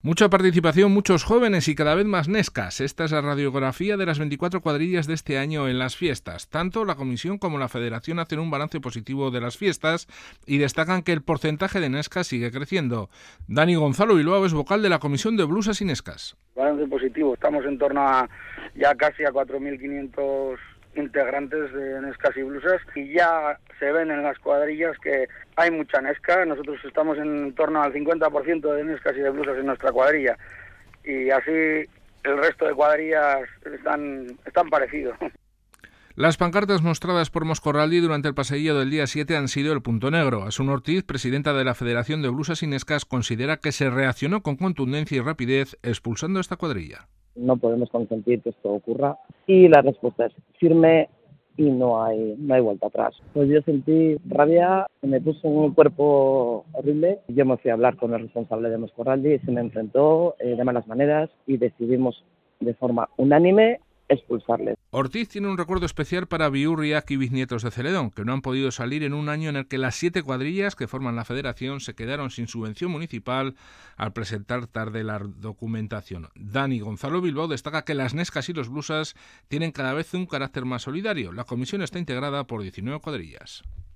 Mucha participación, muchos jóvenes y cada vez más nescas. Esta es la radiografía de las 24 cuadrillas de este año en las fiestas. Tanto la Comisión como la Federación hacen un balance positivo de las fiestas y destacan que el porcentaje de nescas sigue creciendo. Dani Gonzalo Bilbao es vocal de la Comisión de Blusas y Nescas. Balance positivo, estamos en torno a ya casi a 4.500 integrantes de nescas y blusas y ya se ven en las cuadrillas que hay mucha nesca. Nosotros estamos en torno al 50% de nescas y de blusas en nuestra cuadrilla y así el resto de cuadrillas están parecidos. Las pancartas mostradas por Moscorraldi durante el paseillo del día 7 han sido el punto negro. Asun Ortiz, presidenta de la Federación de Blusas y Nescas, considera que se reaccionó con contundencia y rapidez expulsando esta cuadrilla. No podemos consentir que esto ocurra y la respuesta es firme y no hay vuelta atrás. Pues yo sentí rabia, me puso en un cuerpo horrible. Yo me fui a hablar con el responsable de Moscorraldi y se me enfrentó de malas maneras y decidimos de forma unánime expulsarles. Ortiz tiene un recuerdo especial para Biurriak y bisnietos de Celedón, que no han podido salir en un año en el que las 7 cuadrillas que forman la federación se quedaron sin subvención municipal al presentar tarde la documentación. Dani Gonzalo Bilbao destaca que las nescas y los blusas tienen cada vez un carácter más solidario. La comisión está integrada por 19 cuadrillas.